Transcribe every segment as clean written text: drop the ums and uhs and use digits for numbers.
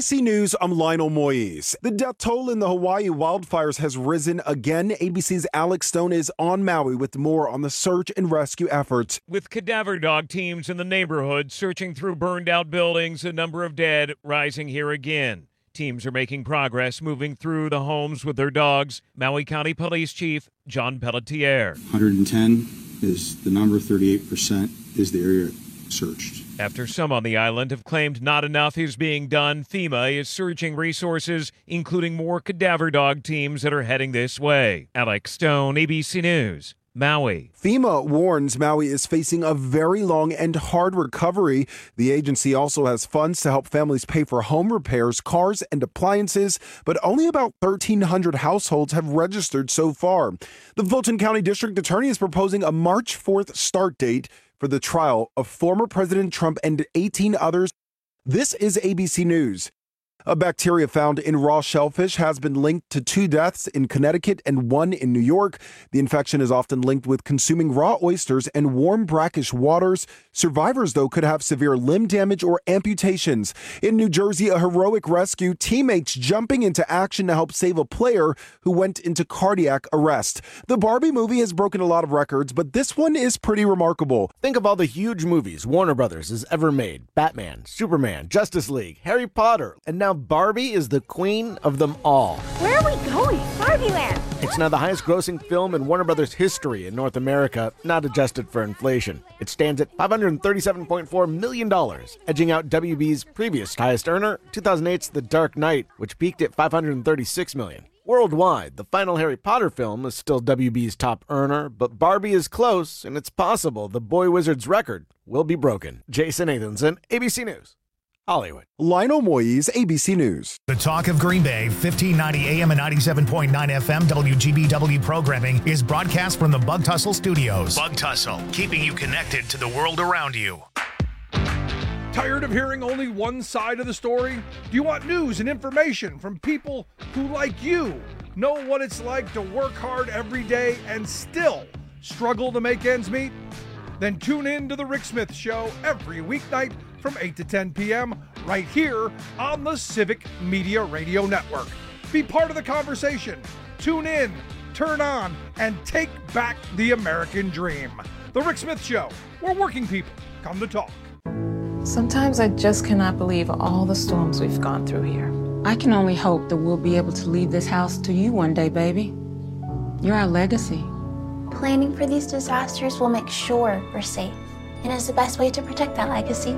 ABC News, I'm Lionel Moise. The death toll in the Hawaii wildfires has risen again. ABC's Alex Stone is on Maui with more on the search and rescue efforts. With cadaver dog teams in the neighborhood searching through burned out buildings, the number of dead rising here again. Teams are making progress moving through the homes with their dogs. Maui County Police Chief John Pelletier. 110 is the number, 38% is the area searched. After some on the island have claimed not enough is being done, FEMA is surging resources, including more cadaver dog teams that are heading this way. Alex Stone, ABC News, Maui. FEMA warns Maui is facing a very long and hard recovery. The agency also has funds to help families pay for home repairs, cars, and appliances, but only about 1,300 households have registered so far. The Fulton County District Attorney is proposing a March 4th start date for the trial of former President Trump and 18 others. This is ABC News. A bacteria found in raw shellfish has been linked to 2 deaths in Connecticut and 1 in New York. The infection is often linked with consuming raw oysters and warm, brackish waters. Survivors, though, could have severe limb damage or amputations. In New Jersey, a heroic rescue, teammates jumping into action to help save a player who went into cardiac arrest. The Barbie movie has broken a lot of records, but this one is pretty remarkable. Think of all the huge movies Warner Brothers has ever made. Batman, Superman, Justice League, Harry Potter, and now Barbie is the queen of them all. Where are we going? Barbie Land! It's now the highest grossing film in Warner Brothers history in North America, not adjusted for inflation. It stands at $537.4 million, edging out WB's previous highest earner, 2008's The Dark Knight, which peaked at $536 million. Worldwide, the final Harry Potter film is still WB's top earner, but Barbie is close, and it's possible the Boy Wizard's record will be broken. Jason Nathanson, ABC News, Hollywood. Lionel Moise, ABC News. The Talk of Green Bay, 1590 AM and 97.9 FM WGBW programming is broadcast from the Bug Tussle Studios. Bug Tussle, keeping you connected to the world around you. Tired of hearing only one side of the story? Do you want news and information from people who, like you, know what it's like to work hard every day and still struggle to make ends meet? Then tune in to The Rick Smith Show every weeknight from 8 to 10 p.m. right here on the Civic Media Radio Network. Be part of the conversation. Tune in, turn on, and take back the American dream. The Rick Smith Show, where working people come to talk. Sometimes I just cannot believe all the storms we've gone through here. I can only hope that we'll be able to leave this house to you one day, baby. You're our legacy. Planning for these disasters will make sure we're safe, and is the best way to protect that legacy.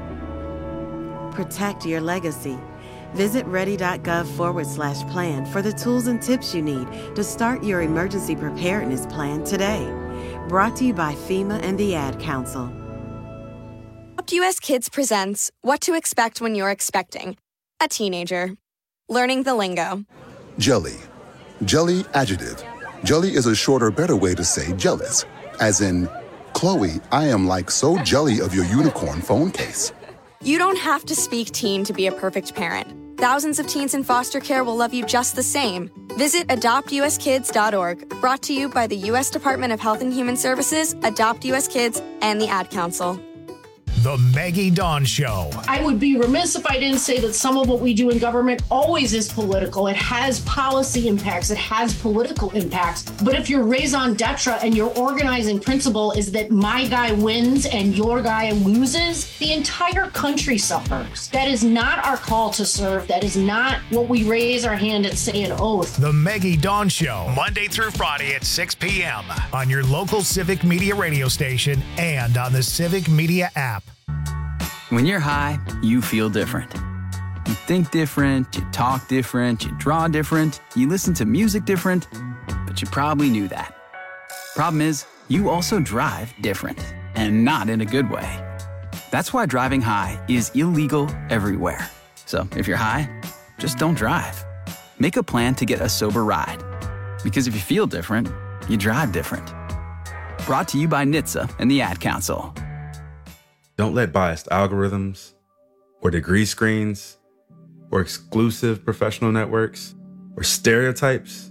Protect your legacy. Visit ready.gov/plan for the tools and tips you need to start your emergency preparedness plan today. Brought to you by FEMA and the Ad Council. Adopt US Kids presents What to Expect When You're Expecting a Teenager. Learning the lingo. Jelly. Jelly adjective. Jelly is a shorter, better way to say jealous. As in, Chloe, I am like so jelly of your unicorn phone case. You don't have to speak teen to be a perfect parent. Thousands of teens in foster care will love you just the same. Visit adoptuskids.org. Brought to you by the U.S. Department of Health and Human Services, Adopt US Kids, and the Ad Council. The Maggie Dawn Show. I would be remiss if I didn't say that some of what we do in government always is political. It has policy impacts. It has political impacts. But if your raison d'etre and your organizing principle is that my guy wins and your guy loses, the entire country suffers. That is not our call to serve. That is not what we raise our hand and say an oath. The Maggie Dawn Show, Monday through Friday at 6 p.m. on your local Civic Media radio station and on the Civic Media app. When you're high, you feel different. You think different, you talk different, you draw different, you listen to music different, but you probably knew that. Problem is, you also drive different, and not in a good way. That's why driving high is illegal everywhere. So if you're high, just don't drive. Make a plan to get a sober ride. Because if you feel different, you drive different. Brought to you by NHTSA and the Ad Council. Don't let biased algorithms, or degree screens, or exclusive professional networks, or stereotypes.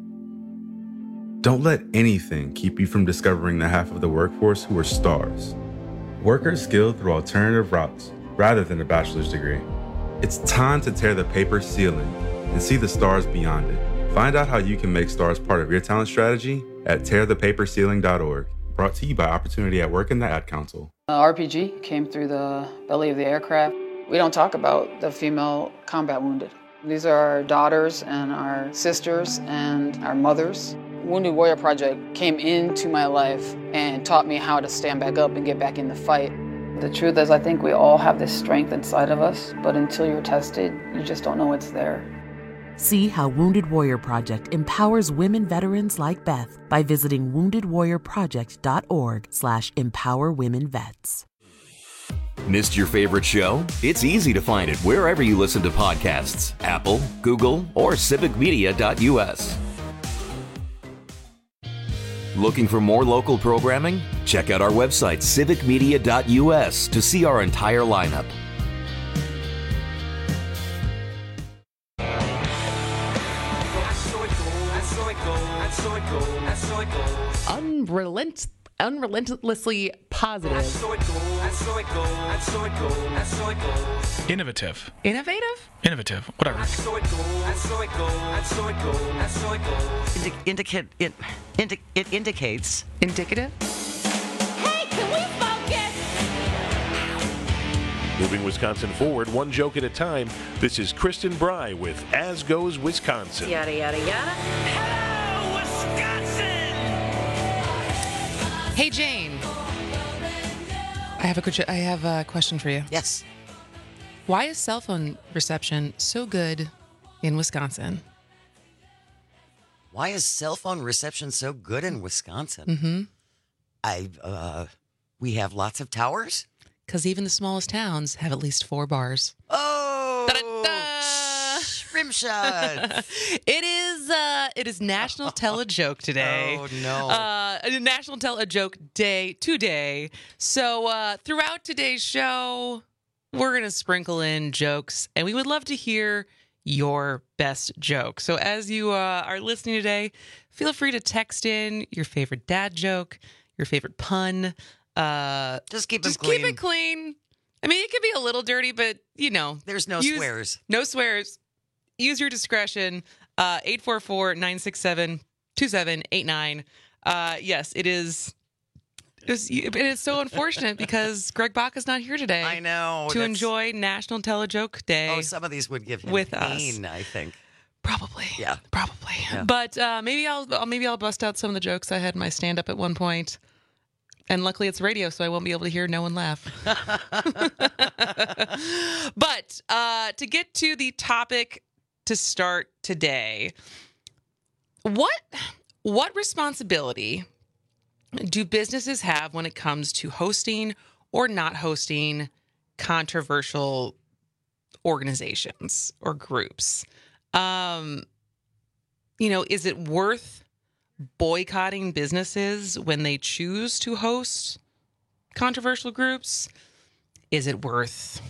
Don't let anything keep you from discovering the half of the workforce who are stars. Workers skilled through alternative routes rather than a bachelor's degree. It's time to tear the paper ceiling and see the stars beyond it. Find out how you can make stars part of your talent strategy at tearthepaperceiling.org. Brought to you by Opportunity at Work and the Ad Council. RPG came through the belly of the aircraft. We don't talk about the female combat wounded. These are our daughters and our sisters and our mothers. Wounded Warrior Project came into my life and taught me how to stand back up and get back in the fight. The truth is, I think we all have this strength inside of us, but until you're tested, you just don't know it's there. See how Wounded Warrior Project empowers women veterans like Beth by visiting woundedwarriorproject.org/empowerwomenvets. Missed your favorite show? It's easy to find it wherever you listen to podcasts. Apple, Google, or civicmedia.us. Looking for more local programming? Check out our website, civicmedia.us, to see our entire lineup. Unrelentlessly positive. Innovative. Innovative? Innovative. Whatever. It indicates. Indicative? Hey, can we focus? Moving Wisconsin forward, one joke at a time. This is Kristen Bry with As Goes Wisconsin. Yada, yada, yada. Hello, Wisconsin! Hey, Jane. I have a question for you. Yes. Why is cell phone reception so good in Wisconsin? Why is cell phone reception so good in Wisconsin? Mm-hmm. We have lots of towers? Because even the smallest towns have at least 4 bars. Oh! Da-da-da! Rim shot! It is National Tell a Joke today. Oh, no. National Tell a Joke Day today. So throughout today's show, we're going to sprinkle in jokes, and we would love to hear your best joke. So as you are listening today, feel free to text in your favorite dad joke, your favorite pun. Just keep it clean. Keep it clean. I mean, it could be a little dirty, but, There's no swears. No swears. Use your discretion. 844-967-2789. Yes, it is. It is so unfortunate because Greg Bach is not here today. I know. To enjoy National Tell a Joke Day. Oh, some of these would give him with pain, us. I think. Probably. Yeah. Probably. Yeah. But maybe I'll bust out some of the jokes I had in my stand-up at one point. And luckily it's radio, so I won't be able to hear no one laugh. But to get to the topic to start today, what responsibility do businesses have when it comes to hosting or not hosting controversial organizations or groups? Is it worth boycotting businesses when they choose to host controversial groups? Is it worth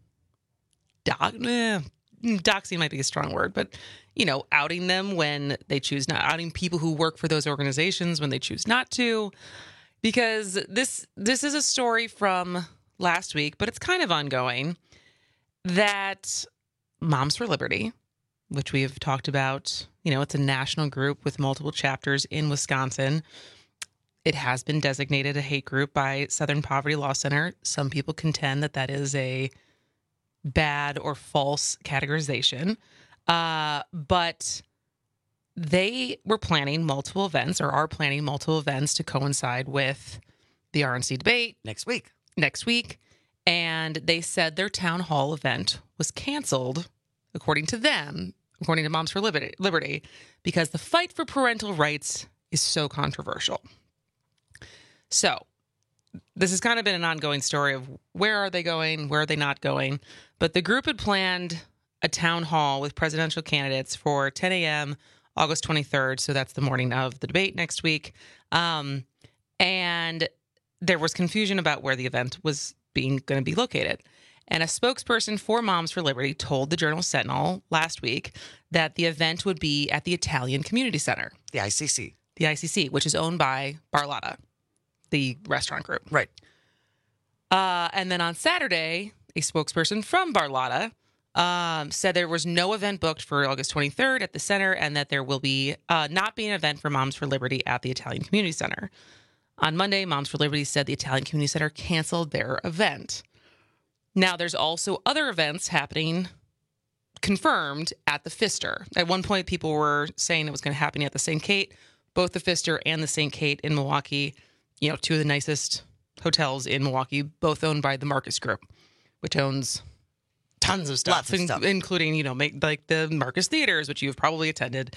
doxing might be a strong word, but outing them when they choose not, outing people who work for those organizations when they choose not to? Because this is a story from last week, but it's kind of ongoing, that Moms for Liberty, which we have talked about, it's a national group with multiple chapters in Wisconsin. It has been designated a hate group by Southern Poverty Law Center. Some people contend that is a bad or false categorization. But they were planning multiple events, or are planning multiple events, to coincide with the RNC debate next week. And they said their town hall event was canceled, according to them, according to Moms for Liberty, because the fight for parental rights is so controversial. So this has kind of been an ongoing story of where are they going, where are they not going. But the group had planned a town hall with presidential candidates for 10 a.m. August 23rd. So that's the morning of the debate next week. And there was confusion about where the event was going to be located. And a spokesperson for Moms for Liberty told the Journal-Sentinel last week that the event would be at the Italian Community Center. The ICC. The ICC, which is owned by Barlotta, the restaurant group. Right. And then on Saturday, a spokesperson from Barlotta said there was no event booked for August 23rd at the center and that there will be not be an event for Moms for Liberty at the Italian Community Center. On Monday, Moms for Liberty said the Italian Community Center canceled their event. Now, there's also other events happening confirmed at the Pfister. At one point, people were saying it was going to happen at the St. Kate. Both the Pfister and the St. Kate in Milwaukee, you know, two of the nicest hotels in Milwaukee, both owned by the Marcus Group, which owns tons of stuff, Lots of stuff. including, you know, like the Marcus Theaters, which you've probably attended.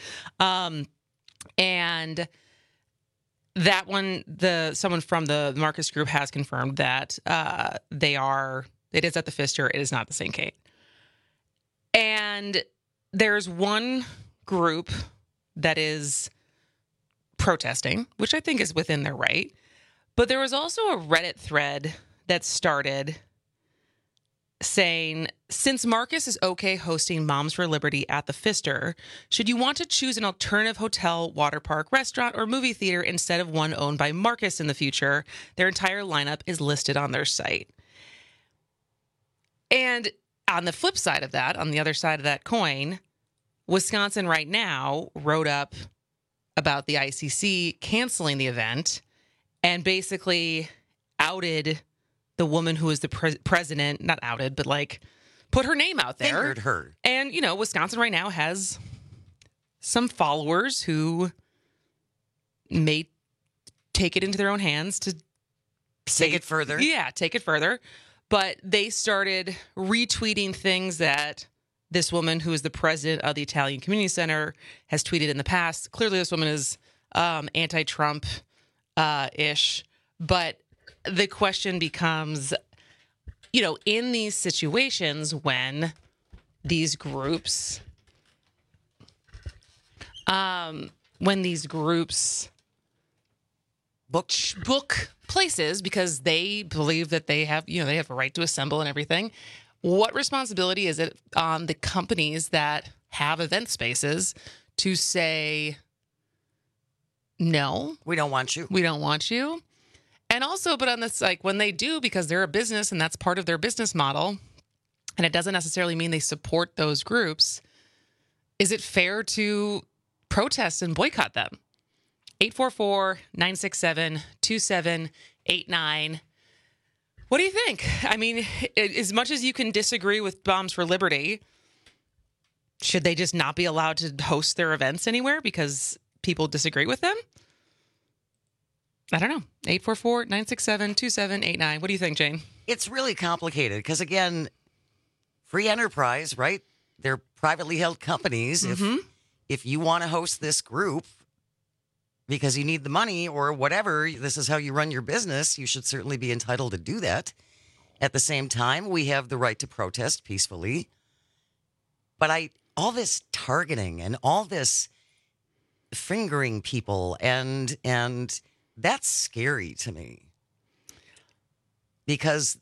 And that one, someone from the Marcus Group has confirmed that it is at the Pfister. It is not the St. Kate. And there's one group that is protesting, which I think is within their right. But there was also a Reddit thread that started saying, since Marcus is okay hosting Moms for Liberty at the Pfister, should you want to choose an alternative hotel, water park, restaurant, or movie theater instead of one owned by Marcus in the future? Their entire lineup is listed on their site. And on the flip side of that, on the other side of that coin, Wisconsin right now wrote up about the ICC canceling the event and basically outed the woman who is the president, not outed, but like put her name out there. Fingered her. And, you know, Wisconsin right now has some followers who may take it into their own hands to take it further. Yeah, take it further. But they started retweeting things that this woman, who is the president of the Italian Community Center, has tweeted in the past. Clearly, this woman is anti-Trump-ish. But the question becomes, you know, in these situations when these groups, book places because they believe that they have a right to assemble and everything, what responsibility is it on the companies that have event spaces to say, no, we don't want you. We don't want you. And also, but on this, like when they do, because they're a business and that's part of their business model, and it doesn't necessarily mean they support those groups, is it fair to protest and boycott them? 844-967-2789. What do you think? I mean, as much as you can disagree with Moms for Liberty, should they just not be allowed to host their events anywhere because people disagree with them? I don't know. 844-967-2789. What do you think, Jane? It's really complicated because, again, free enterprise, right? They're privately held companies. Mm-hmm. If you want to host this group because you need the money or whatever, this is how you run your business, you should certainly be entitled to do that. At the same time, we have the right to protest peacefully. But all this targeting and all this fingering people and that's scary to me. Because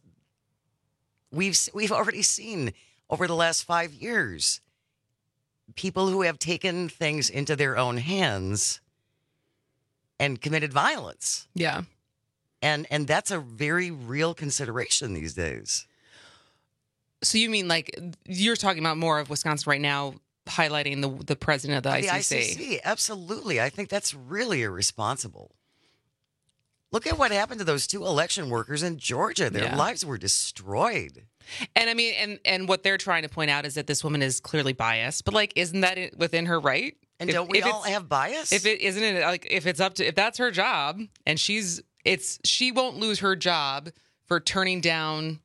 we've already seen over the last 5 years people who have taken things into their own hands and committed violence. Yeah. And that's a very real consideration these days. So you mean like you're talking about more of Wisconsin right now highlighting the president of the ICC? The ICC, absolutely. I think that's really irresponsible. Look at what happened to those 2 election workers in Georgia. Their lives were destroyed. And I mean, and what they're trying to point out is that this woman is clearly biased. But like, isn't that within her right? And don't we all have bias? If that's her job, and she won't lose her job for turning down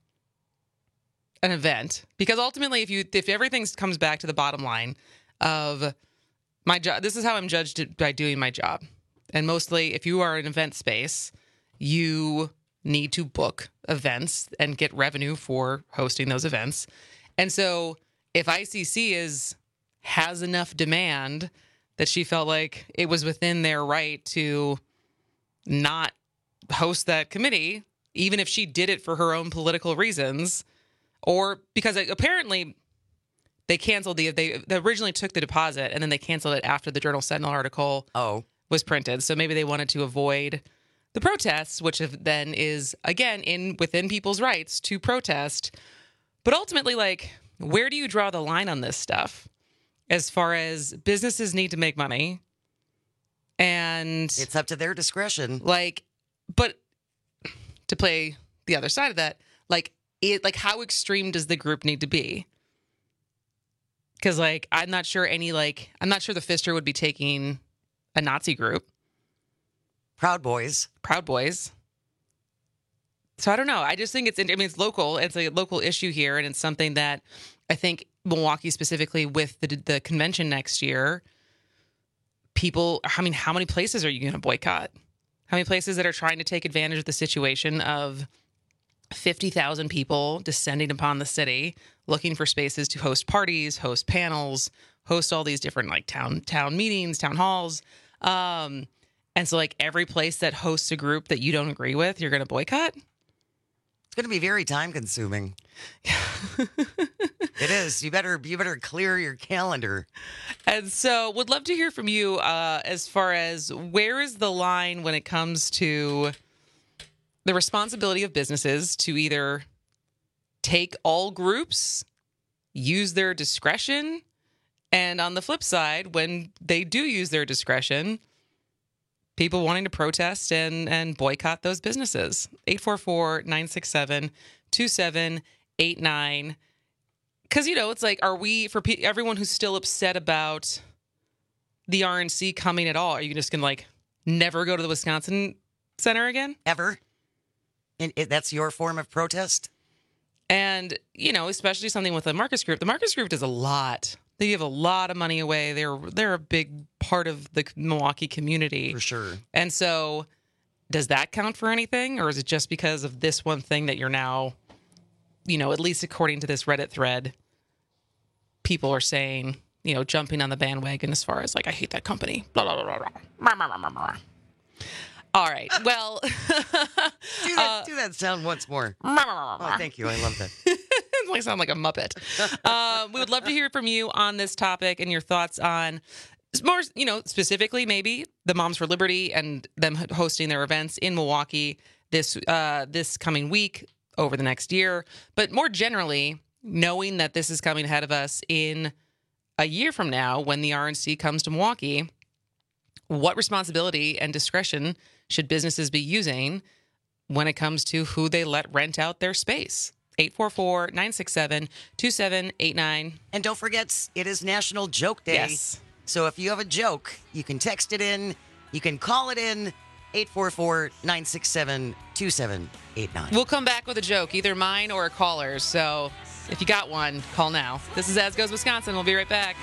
an event, because ultimately, if everything comes back to the bottom line of my job, this is how I'm judged by doing my job. And mostly, if you are an event space, you need to book events and get revenue for hosting those events. And so if ICC has enough demand that she felt like it was within their right to not host that committee, even if she did it for her own political reasons, or because apparently they canceled they originally took the deposit and then they canceled it after the Journal Sentinel article was printed. So maybe they wanted to avoid the protests, which then is, again, within people's rights to protest. But ultimately, like, where do you draw the line on this stuff? As far as businesses need to make money, and it's up to their discretion. But to play the other side of that, how extreme does the group need to be? Because I'm not sure the Pfister would be taking a Nazi group. Proud Boys. So I don't know. I just think it's local. It's a local issue here, and it's something that I think Milwaukee specifically with the convention next year, how many places are you going to boycott? How many places that are trying to take advantage of the situation of 50,000 people descending upon the city, looking for spaces to host parties, host panels, host all these different town meetings, town halls. And so every place that hosts a group that you don't agree with, you're going to boycott? It's going to be very time consuming. It is. You better clear your calendar. And so would love to hear from you as far as where is the line when it comes to the responsibility of businesses to either take all groups, use their discretion, and on the flip side, when they do use their discretion, people wanting to protest and boycott those businesses. 844-967-2789. Because, it's are we, for everyone who's still upset about the RNC coming at all, are you just going to, never go to the Wisconsin Center again? Ever? And that's your form of protest? And, especially something with the Marcus Group. The Marcus Group does a lot. They give a lot of money away. They're a big part of the Milwaukee community. For sure. And so does that count for anything? Or is it just because of this one thing that you're now, at least according to this Reddit thread, people are saying, jumping on the bandwagon as far as I hate that company. Blah, blah, blah, blah, blah. All right. Well, do that sound once more. Oh, thank you. I love that. I sound like a Muppet. We would love to hear from you on this topic and your thoughts on more, specifically maybe the Moms for Liberty and them hosting their events in Milwaukee this coming week over the next year. But more generally, knowing that this is coming ahead of us in a year from now when the RNC comes to Milwaukee, what responsibility and discretion should businesses be using when it comes to who they let rent out their space? 844-967-2789. And don't forget, it is National Joke Day. Yes. So if you have a joke, you can text it in. You can call it in. 844-967-2789. We'll come back with a joke, either mine or a caller's. So if you got one, call now. This is As Goes Wisconsin. We'll be right back.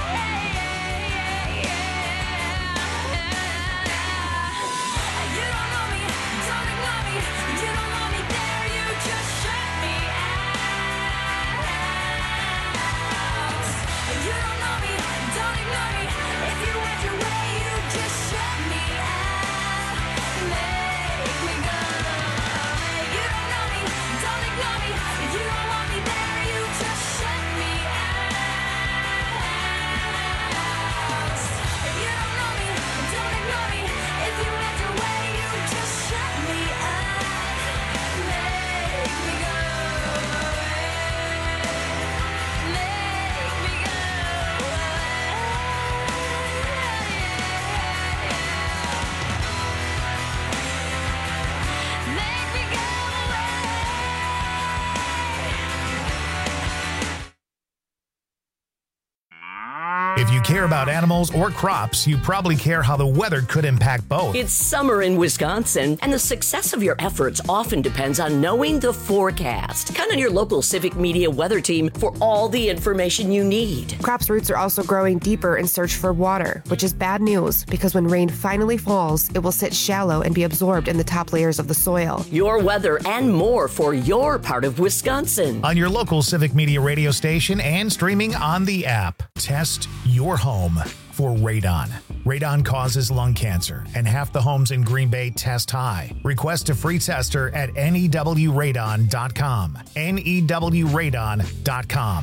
If you care about animals or crops, you probably care how the weather could impact both. It's summer in Wisconsin, and the success of your efforts often depends on knowing the forecast. Count on your local Civic Media weather team for all the information you need. Crops' roots are also growing deeper in search for water, which is bad news because when rain finally falls, it will sit shallow and be absorbed in the top layers of the soil. Your weather and more for your part of Wisconsin. On your local Civic Media radio station and streaming on the app. Test your home for radon. Radon causes lung cancer, and half the homes in Green Bay test high. Request a free tester at newradon.com. newradon.com.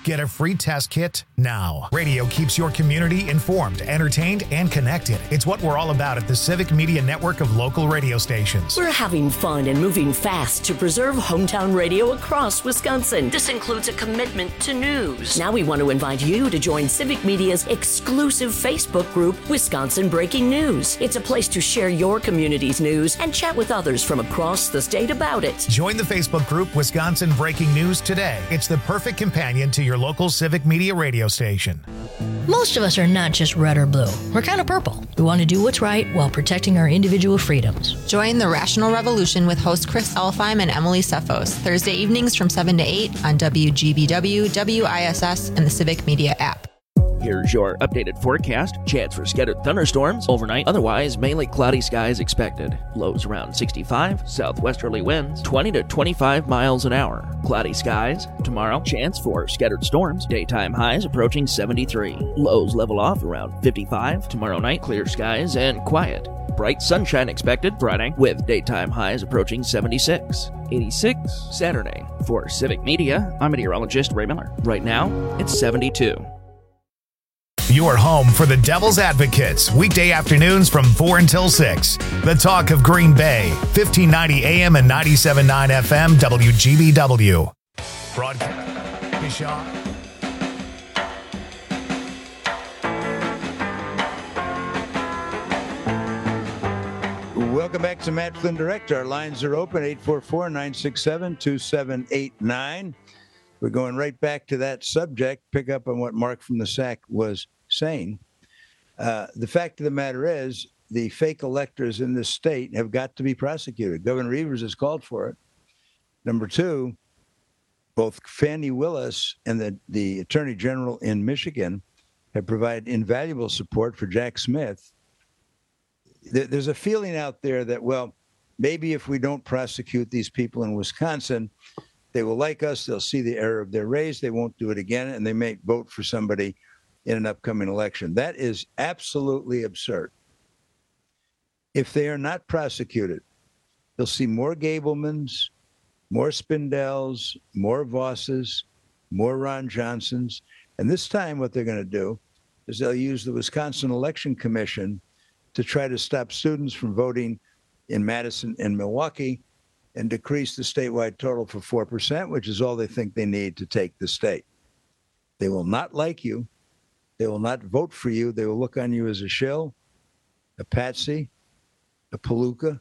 Get a free test kit now. Radio keeps your community informed, entertained, and connected. It's what we're all about at the Civic Media Network of local radio stations. We're having fun and moving fast to preserve hometown radio across Wisconsin. This includes a commitment to news. Now we want to invite you to join Civic Media's exclusive Facebook group, Wisconsin Breaking News. It's a place to share your community's news and chat with others from across the state about it. Join the Facebook group Wisconsin Breaking News today. It's the perfect companion to your local Civic Media radio station. Most of us are not just red or blue. We're kind of purple. We want to do what's right while protecting our individual freedoms. Join the Rational Revolution with host Chris Elfheim and Emily Cephos, Thursday evenings from 7 to 8 on WGBW, WISS, and the Civic Media app. Here's your updated forecast. Chance for scattered thunderstorms overnight. Otherwise, mainly cloudy skies expected. Lows around 65. Southwesterly winds 20 to 25 miles an hour. Cloudy skies. Tomorrow, chance for scattered storms. Daytime highs approaching 73. Lows level off around 55. Tomorrow night, clear skies and quiet. Bright sunshine expected Friday with daytime highs approaching 76. 86 Saturday. For Civic Media, I'm meteorologist Ray Miller. Right now, it's 72. Your home for the Devil's Advocates, weekday afternoons from 4 until 6. The talk of Green Bay, 1590 AM and 97.9 FM, WGBW. Broadcast. Bishop. Welcome back to Matt Flynn Direct. Our lines are open, 844-967-2789. We're going right back to that subject, pick up on what Mark from the SAC was saying. The fact of the matter is the fake electors in this state have got to be prosecuted. Governor Evers has called for it. Number two, both Fannie Willis and the Attorney General in Michigan have provided invaluable support for Jack Smith. There's a feeling out there that, well, maybe if we don't prosecute these people in Wisconsin, they will like us, they'll see the error of their ways, they won't do it again, and they may vote for somebody in an upcoming election. That is absolutely absurd. If they are not prosecuted, they'll see more Gablemans, more Spindells, more Vosses, more Ron Johnsons, and this time what they're going to do is they'll use the Wisconsin Election Commission to try to stop students from voting in Madison and Milwaukee and decrease the statewide total for 4%, which is all they think they need to take the state. They will not like you. They will not vote for you. They will look on you as a shill, a patsy, a palooka.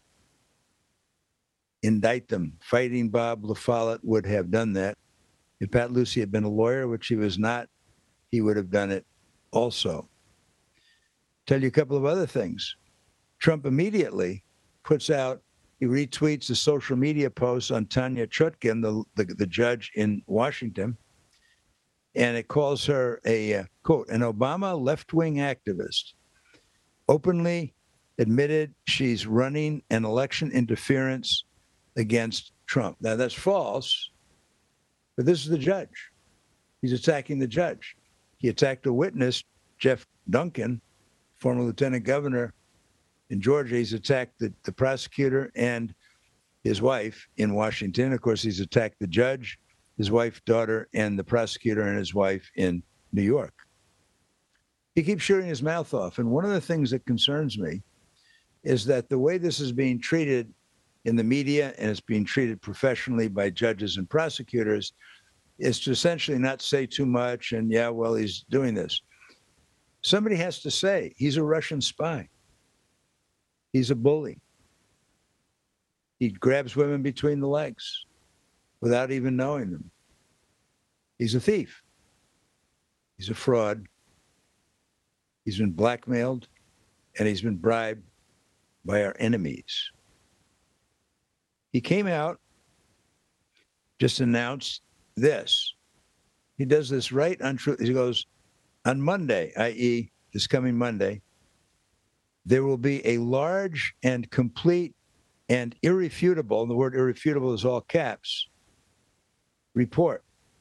Indict them. Fighting Bob LaFollette would have done that. If Pat Lucey had been a lawyer, which he was not, he would have done it also. Tell you a couple of other things. Trump immediately puts out, he retweets a social media post on Tanya Chutkin, the judge in Washington, and it calls her a, quote, an Obama left-wing activist, openly admitted she's running an election interference against Trump. Now, that's false, but this is the judge. He's attacking the judge. He attacked a witness, Jeff Duncan, former lieutenant governor in Georgia. He's attacked the prosecutor and his wife in Washington. Of course, he's attacked the judge, his wife, daughter, and the prosecutor and his wife in New York. He keeps shooting his mouth off. And one of the things that concerns me is that the way this is being treated in the media, and it's being treated professionally by judges and prosecutors, is to essentially not say too much and, yeah, well, he's doing this. Somebody has to say, he's a Russian spy. He's a bully. He grabs women between the legs without even knowing them. He's a thief. He's a fraud. He's been blackmailed, and he's been bribed by our enemies. He came out, just announced this. He does this right on truth. He goes, on Monday, i.e., this coming Monday, there will be a large and complete and irrefutable, and the word irrefutable is all caps, report.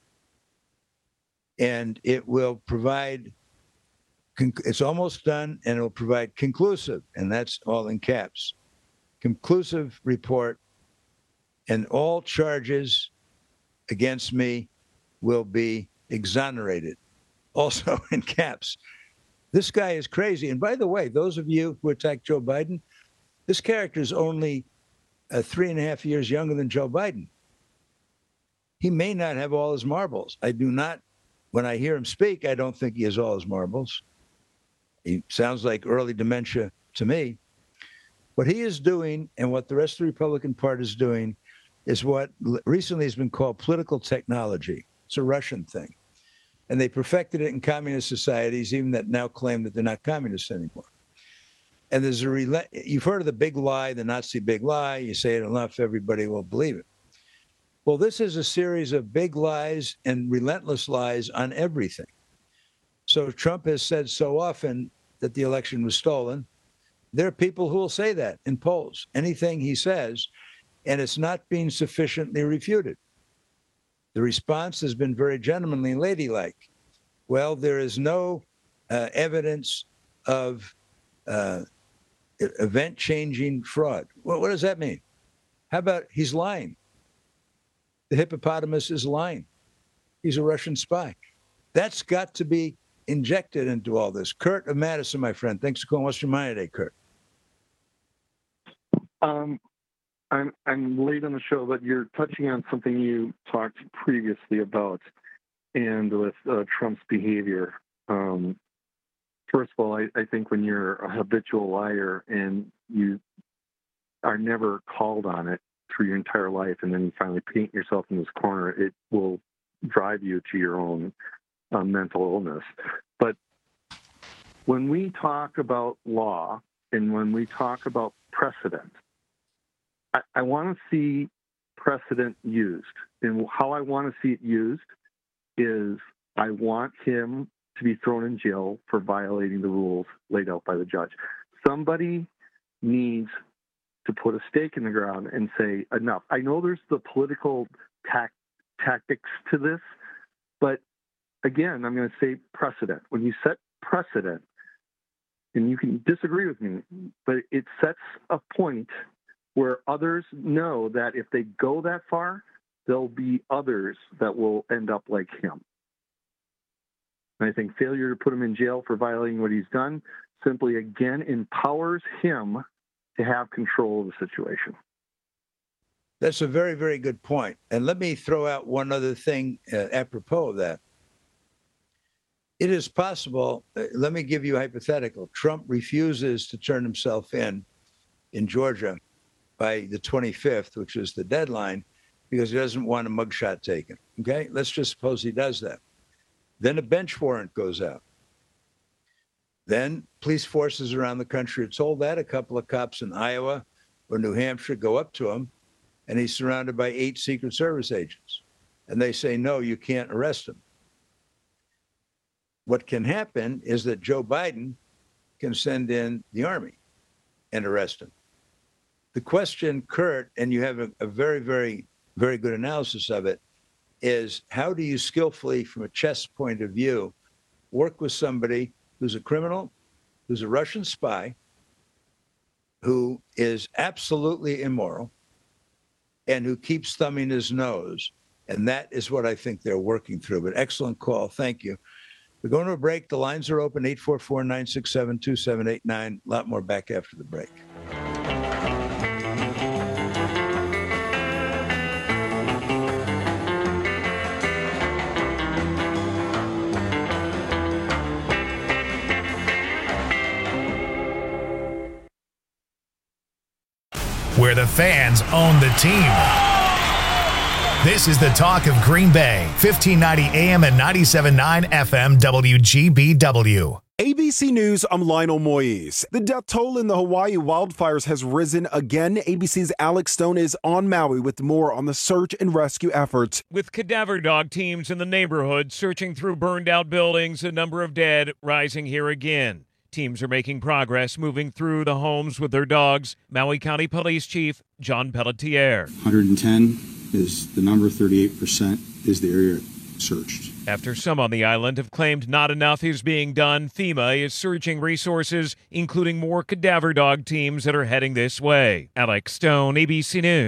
And it will provide, it's almost done, and it will provide conclusive, and that's all in caps, conclusive report, and all charges against me will be exonerated, also in caps. This guy is crazy. And by the way, those of you who attack Joe Biden, this character is only 3.5 years younger than Joe Biden. He may not have all his marbles. I do not, when I hear him speak, I don't think he has all his marbles. He sounds like early dementia to me. What he is doing and what the rest of the Republican Party is doing is what recently has been called political technology. It's a Russian thing. And they perfected it in communist societies, even that now claim that they're not communists anymore. And there's you've heard of the big lie, the Nazi big lie. You say it enough, everybody will believe it. Well, this is a series of big lies and relentless lies on everything. So Trump has said so often that the election was stolen. There are people who will say that in polls, anything he says, and it's not being sufficiently refuted. The response has been very gentlemanly and ladylike. Well, there is no evidence of event-changing fraud. Well, what does that mean? How about he's lying? The hippopotamus is lying. He's a Russian spy. That's got to be injected into all this. Kurt of Madison, my friend. Thanks for calling. What's your mind today, Kurt? I'm late on the show, but you're touching on something you talked previously about, and with Trump's behavior. First of all, I think when you're a habitual liar and you are never called on it through your entire life, and then you finally paint yourself in this corner, it will drive you to your own mental illness. But when we talk about law and when we talk about precedent, I want to see precedent used. And how I want to see it used is I want him to be thrown in jail for violating the rules laid out by the judge. Somebody needs to put a stake in the ground and say, enough. I know there's the political tactics to this, but again, I'm going to say precedent. When you set precedent, and you can disagree with me, but it sets a point where others know that if they go that far, there'll be others that will end up like him. And I think failure to put him in jail for violating what he's done simply, again, empowers him to have control of the situation. That's a very, very good point. And let me throw out one other thing apropos of that. It is possible, let me give you a hypothetical. Trump refuses to turn himself in Georgia by the 25th, which is the deadline, because he doesn't want a mugshot taken. Okay, let's just suppose he does that. Then a bench warrant goes out. Then police forces around the country are told that. A couple of cops in Iowa or New Hampshire go up to him, and he's surrounded by 8 Secret Service agents. And they say, no, you can't arrest him. What can happen is that Joe Biden can send in the army and arrest him. The question, Kurt, and you have a very, very, very good analysis of it, is how do you skillfully, from a chess point of view, work with somebody who's a criminal, who's a Russian spy, who is absolutely immoral, and who keeps thumbing his nose. And that is what I think they're working through. But excellent call. Thank you. We're going to a break. The lines are open, 844-967-2789. A lot more back after the break. Where the fans own the team. This is the talk of Green Bay, 1590 AM and 97.9 FM WGBW. ABC News, I'm Lionel Moise. The death toll in the Hawaii wildfires has risen again. ABC's Alex Stone is on Maui with more on the search and rescue efforts. With cadaver dog teams in the neighborhood searching through burned out buildings, the number of dead rising here again. Teams are making progress moving through the homes with their dogs. Maui County Police Chief John Pelletier. 110 is the number, 38% is the area searched. After some on the island have claimed not enough is being done, FEMA is surging resources, including more cadaver dog teams that are heading this way. Alex Stone, ABC News,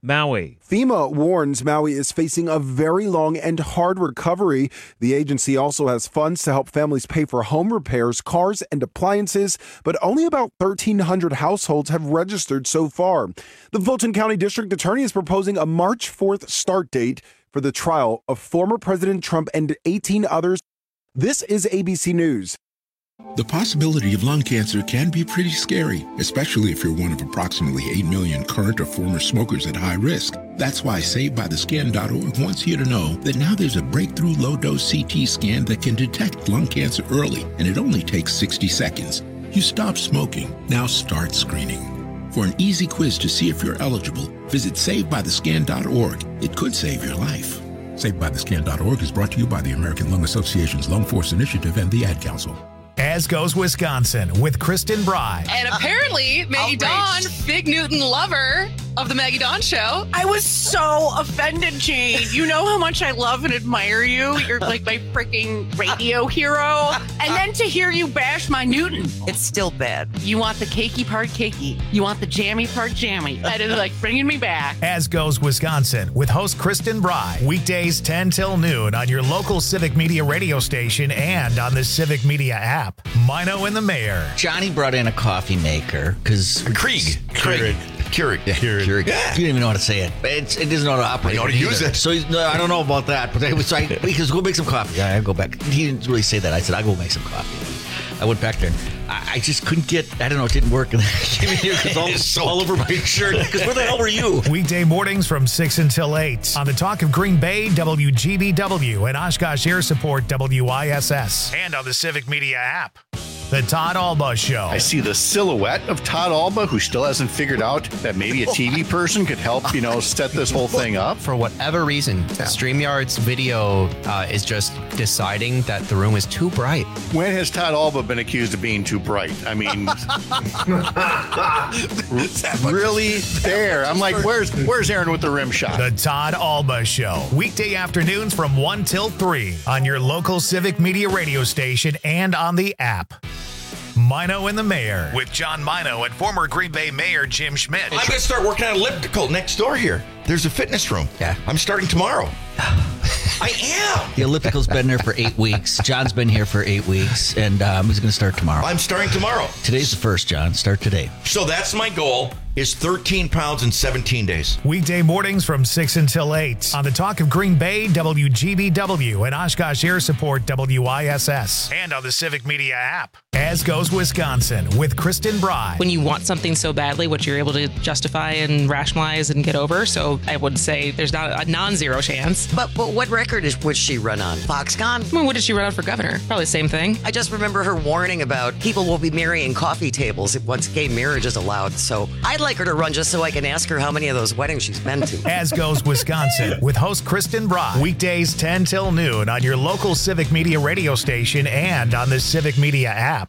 Maui. FEMA warns Maui is facing a very long and hard recovery. The agency also has funds to help families pay for home repairs, cars, and appliances, but only about 1,300 households have registered so far. The Fulton County District Attorney is proposing a March 4th start date for the trial of former President Trump and 18 others. This is ABC News. The possibility of lung cancer can be pretty scary, especially if you're one of approximately 8 million current or former smokers at high risk. That's why SaveByTheScan.org wants you to know that now there's a breakthrough low-dose CT scan that can detect lung cancer early, and it only takes 60 seconds. You stop smoking, now start screening. For an easy quiz to see if you're eligible, visit SaveByTheScan.org. It could save your life. SaveByTheScan.org is brought to you by the American Lung Association's Lung Force Initiative and the Ad Council. As Goes Wisconsin with Kristen Bry. And apparently, Maggie Dawn, Big Newton lover of the Maggie Dawn Show. I was so offended, Jane. You know how much I love and admire you. You're like my freaking radio hero. And then to hear you bash my Newton. It's still bad. You want the cakey part cakey. You want the jammy part jammy. That is like bringing me back. As Goes Wisconsin with host Kristen Bry. Weekdays 10 till noon on your local Civic Media radio station and on the Civic Media app. Mino and the Mayor. Johnny brought in a coffee maker because Keurig. Yeah. You don't even know how to say it. It doesn't know how to operate. I know how to use it. So I don't know about that. But I was like, because go make some coffee. I go back. He didn't really say that. I said, I'll go make some coffee. I went back there. And I just couldn't get. I don't know. It didn't work. And I came in here because all over my shirt. Because where the hell were you? Weekday mornings from 6 until 8 on the Talk of Green Bay, WGBW, and Oshkosh Air Support, WISS, and on the Civic Media app. The Todd Alba Show. I see the silhouette of Todd Alba, who still hasn't figured out that maybe a TV person could help, set this whole thing up. For whatever reason, StreamYard's video is just deciding that the room is too bright. When has Todd Alba been accused of being too bright? I mean, really there. I'm like, where's Aaron with the rim shot? The Todd Alba Show. Weekday afternoons from 1 till 3 on your local Civic Media radio station and on the app. Mino and the Mayor with John Mino and former Green Bay Mayor Jim Schmidt. I'm going to start working on elliptical next door here. There's a fitness room. Yeah. I'm starting tomorrow. I am. The elliptical's been there for 8 weeks. John's been here for 8 weeks, and he's going to start tomorrow. I'm starting tomorrow. Today's the first, John. Start today. So that's my goal, is 13 pounds in 17 days. Weekday mornings from 6 until 8 on the Talk of Green Bay, WGBW, and Oshkosh Air Support, WISS, and on the Civic Media app. As Goes Wisconsin with Kristen Bry. When you want something so badly, what you're able to justify and rationalize and get over. So I would say there's not a non-zero chance. But what record would she run on? Foxconn? I mean, what did she run on for governor? Probably the same thing. I just remember her warning about people will be marrying coffee tables once gay marriage is allowed. So I'd like her to run just so I can ask her how many of those weddings she's been to. As Goes Wisconsin with host Kristen Bry. Weekdays 10 till noon on your local Civic Media radio station and on the Civic Media app.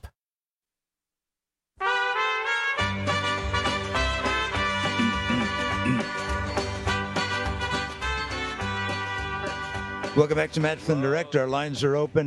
Welcome back to Matt Flynn Direct. Our lines are open,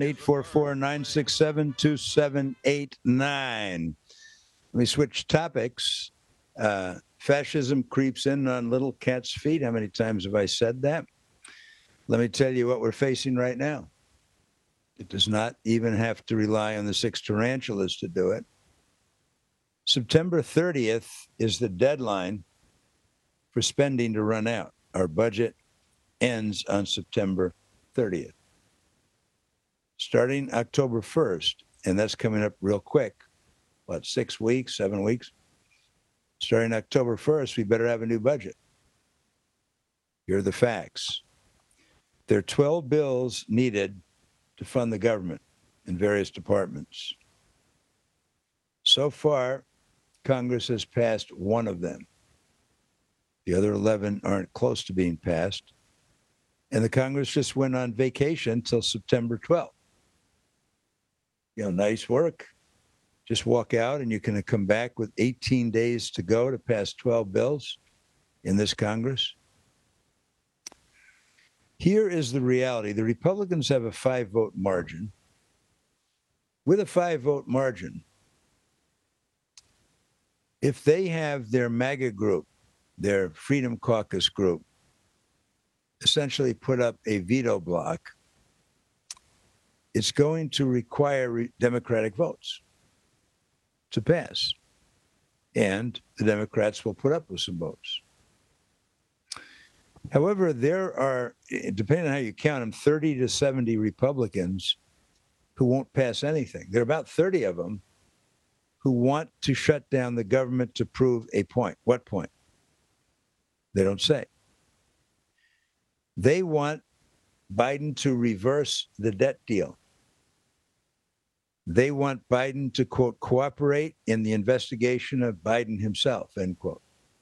844-967-2789. Let me switch topics. Fascism creeps in on little cat's feet. How many times have I said that? Let me tell you what we're facing right now. It does not even have to rely on the 6 tarantulas to do it. September 30th is the deadline for spending to run out. Our budget ends on September 30th. Starting October 1st, and that's coming up real quick, 6 weeks, 7 weeks? Starting October 1st, we better have a new budget. Here are the facts. There are 12 bills needed to fund the government in various departments. So far, Congress has passed one of them. The other 11 aren't close to being passed. And the Congress just went on vacation till September 12th. Nice work. Just walk out and you can come back with 18 days to go to pass 12 bills in this Congress. Here is the reality. The Republicans have a 5-vote margin. With a 5-vote margin, if they have their MAGA group their Freedom Caucus group, essentially put up a veto block, it's going to require Democratic votes to pass. And the Democrats will put up with some votes. However, there are, depending on how you count them, 30 to 70 Republicans who won't pass anything. There are about 30 of them who want to shut down the government to prove a point. What point? They don't say. They want Biden to reverse the debt deal. They want Biden to, quote, cooperate in the investigation of Biden himself, end quote.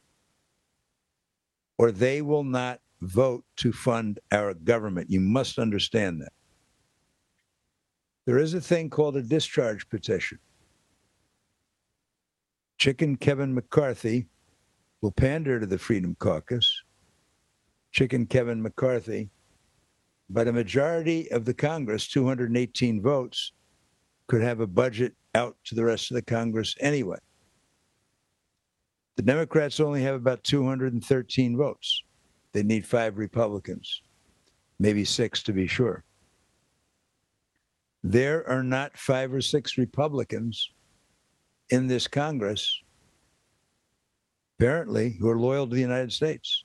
Or they will not vote to fund our government. You must understand that. There is a thing called a discharge petition. Chicken Kevin McCarthy will pander to the Freedom Caucus, Chicken Kevin McCarthy, but a majority of the Congress, 218 votes, could have a budget out to the rest of the Congress anyway. The Democrats only have about 213 votes. They need 5 Republicans, maybe 6 to be sure. There are not 5 or 6 Republicans in this Congress, apparently, who are loyal to the United States,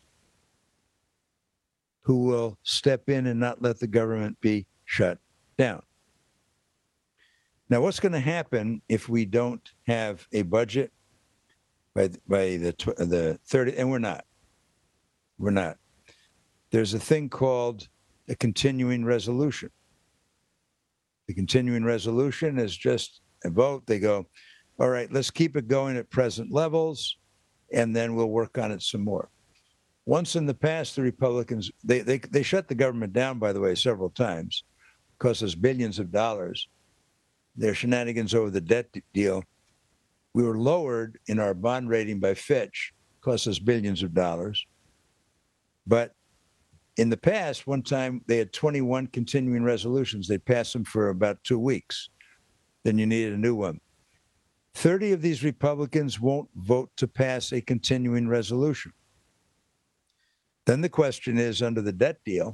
who will step in and not let the government be shut down. Now, what's going to happen if we don't have a budget by the 30th? And we're not. We're not. There's a thing called a continuing resolution. The continuing resolution is just a vote. They go, all right, let's keep it going at present levels, and then we'll work on it some more. Once in the past, the Republicans, they shut the government down, by the way, several times, cost us billions of dollars. Their shenanigans over the debt deal. We were lowered in our bond rating by Fitch, cost us billions of dollars. But in the past, one time they had 21 continuing resolutions. They passed them for about 2 weeks. Then you needed a new one. 30 of these Republicans won't vote to pass a continuing resolution. Then the question is, under the debt deal,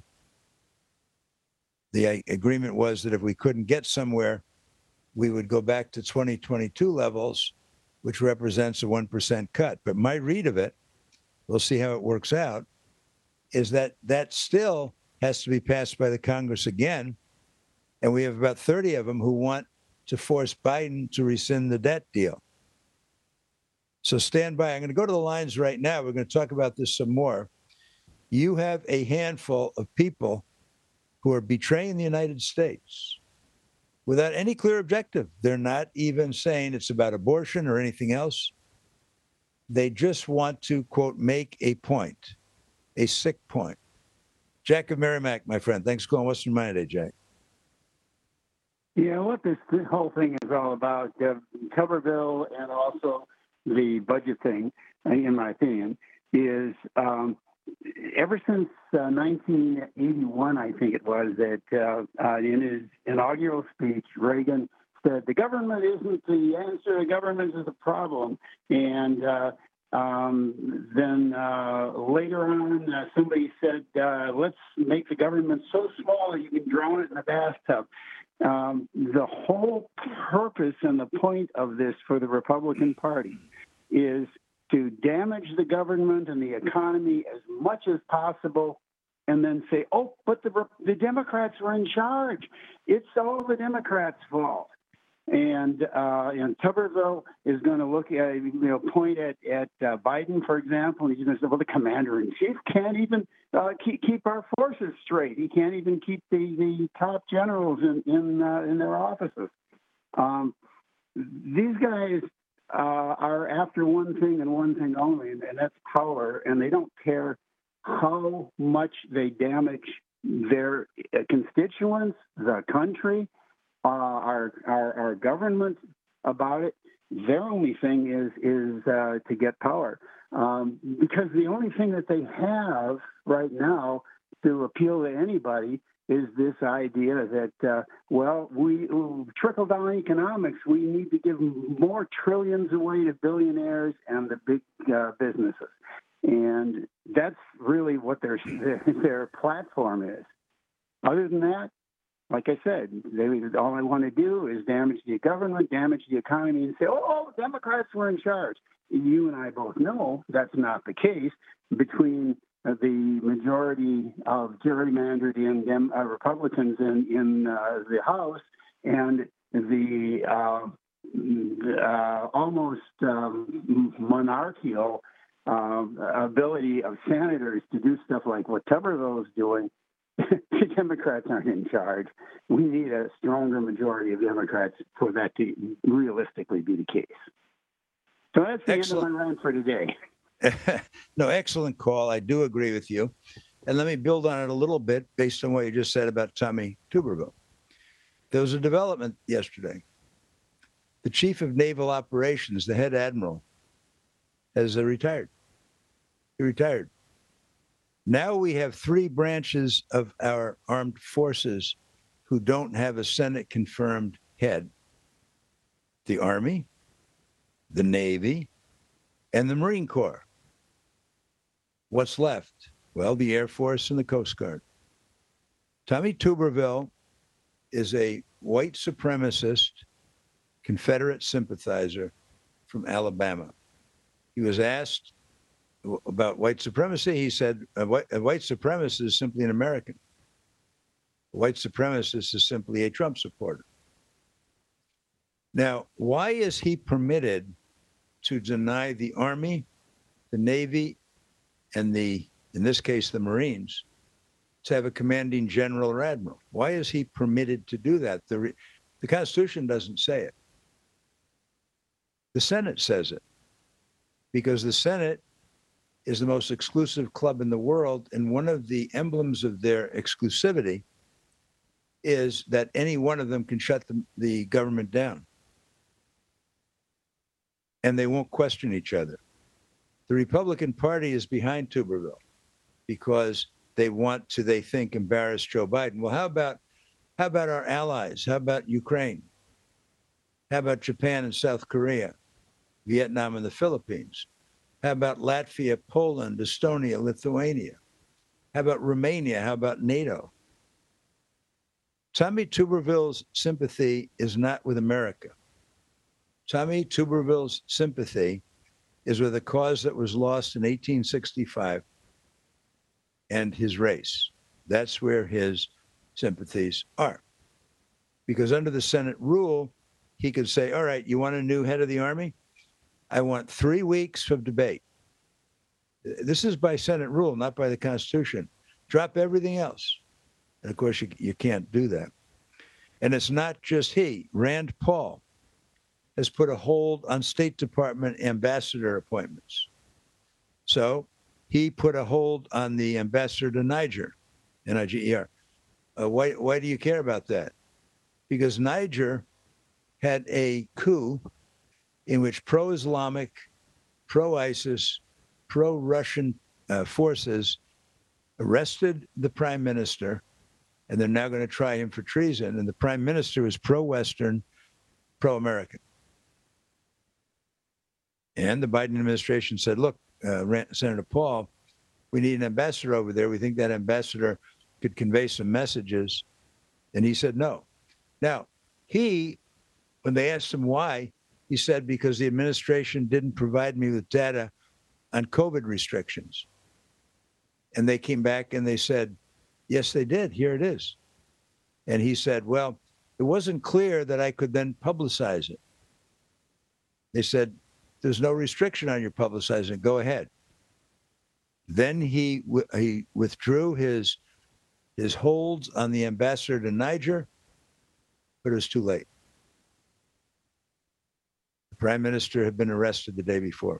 the agreement was that if we couldn't get somewhere, we would go back to 2022 levels, which represents a 1% cut. But my read of it, we'll see how it works out, is that that still has to be passed by the Congress again. And we have about 30 of them who want to force Biden to rescind the debt deal. So stand by. I'm going to go to the lines right now. We're going to talk about this some more. You have a handful of people who are betraying the United States without any clear objective. They're not even saying it's about abortion or anything else. They just want to, quote, make a point, a sick point. Jack of Merrimack, my friend. Thanks for calling. What's your mind today, Jack? Yeah, what this whole thing is all about, Tuberville and also the budget thing, in my opinion, is ever since 1981, I think it was, that in his inaugural speech, Reagan said, the government isn't the answer, the government is the problem. And then later on, somebody said, let's make the government so small that you can drown it in a bathtub. The whole purpose and the point of this for the Republican Party is to damage the government and the economy as much as possible, and then say, oh, but the Democrats were in charge. It's all the Democrats' fault. And Tuberville is going to look at, point at Biden, for example, and he's going to say, well, the commander-in-chief can't even keep our forces straight. He can't even keep the top generals in their offices. These guys are after one thing and one thing only, and that's power, and they don't care how much they damage their constituents, the country, our government about it. Their only thing is to get power, because the only thing that they have right now to appeal to anybody is this idea that, we trickle-down economics. We need to give more trillions away to billionaires and the big businesses. And that's really what their platform is. Other than that, like I said, all they want to do is damage the government, damage the economy, and say, oh, Democrats were in charge. You and I both know that's not the case. Between the majority of gerrymandered in Republicans in the House and the almost monarchical ability of senators to do stuff like what Tuberville is doing, the Democrats aren't in charge. We need a stronger majority of Democrats for that to realistically be the case. So that's the end of my rant for today. No, excellent call. I do agree with you. And let me build on it a little bit based on what you just said about Tommy Tuberville. There was a development yesterday. The chief of naval operations, the head admiral, has retired. He retired. Now we have 3 branches of our armed forces who don't have a Senate-confirmed head. The Army, the Navy, and the Marine Corps. What's left? Well, the Air Force and the Coast Guard. Tommy Tuberville is a white supremacist, Confederate sympathizer from Alabama. He was asked about white supremacy. He said, a white supremacist is simply an American. A white supremacist is simply a Trump supporter. Now, why is he permitted to deny the Army, the Navy, and in this case, the Marines, to have a commanding general or admiral? Why is he permitted to do that? The Constitution doesn't say it. The Senate says it, because the Senate is the most exclusive club in the world, and one of the emblems of their exclusivity is that any one of them can shut the government down. And they won't question each other. The Republican Party is behind Tuberville because they want to, they think, embarrass Joe Biden. Well, how about our allies? How about Ukraine? How about Japan and South Korea, Vietnam and the Philippines? How about Latvia, Poland, Estonia, Lithuania? How about Romania? How about NATO? Tommy Tuberville's sympathy is not with America. Tommy Tuberville's sympathy is with a cause that was lost in 1865 and his race. That's where his sympathies are. Because under the Senate rule, he could say, all right, you want a new head of the Army? I want 3 weeks of debate. This is by Senate rule, not by the Constitution. Drop everything else. And of course, you can't do that. And it's not just he. Rand Paul has put a hold on State Department ambassador appointments. So he put a hold on the ambassador to Niger, Niger. Why do you care about that? Because Niger had a coup in which pro-Islamic, pro-ISIS, pro-Russian forces arrested the prime minister, and they're now going to try him for treason. And the prime minister was pro-Western, pro-American. And the Biden administration said, look, Senator Paul, we need an ambassador over there. We think that ambassador could convey some messages. And he said no. Now, when they asked him why, he said, because the administration didn't provide me with data on COVID restrictions. And they came back and they said, yes, they did. Here it is. And he said, well, it wasn't clear that I could then publicize it. They said, there's no restriction on your publicizing. Go ahead. Then he withdrew his holds on the ambassador to Niger, but it was too late. The prime minister had been arrested the day before.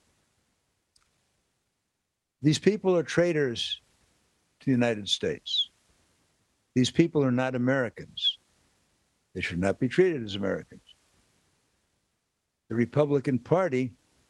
These people are traitors to the United States. These people are not Americans. They should not be treated as Americans. The Republican Party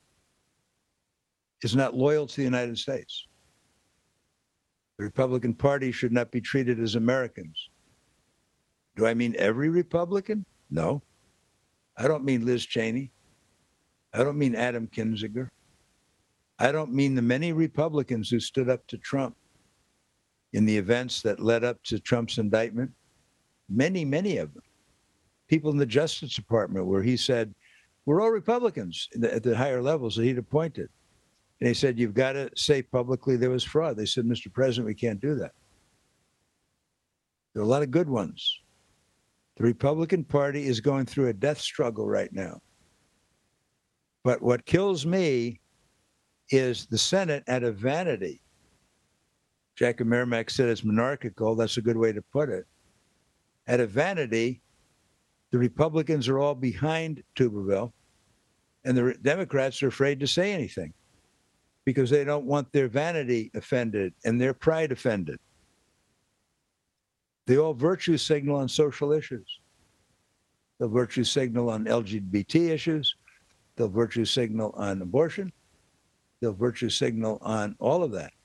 is not loyal to the United States. The Republican Party should not be treated as Americans. Do I mean every Republican? No. I don't mean Liz Cheney. I don't mean Adam Kinzinger. I don't mean the many Republicans who stood up to Trump in the events that led up to Trump's indictment. Many, many of them. People in the Justice Department where he said, we're all Republicans at the higher levels that he'd appointed. And he said, you've got to say publicly there was fraud. They said, Mr. President, we can't do that. There are a lot of good ones. The Republican Party is going through a death struggle right now. But what kills me is the Senate out of vanity. Jacob Merrimack said it's monarchical. That's a good way to put it. Out of vanity, the Republicans are all behind Tuberville, and the Democrats are afraid to say anything because they don't want their vanity offended and their pride offended. They all virtue signal on social issues. They'll virtue signal on LGBT issues. They'll virtue signal on abortion. They'll virtue signal on all of that.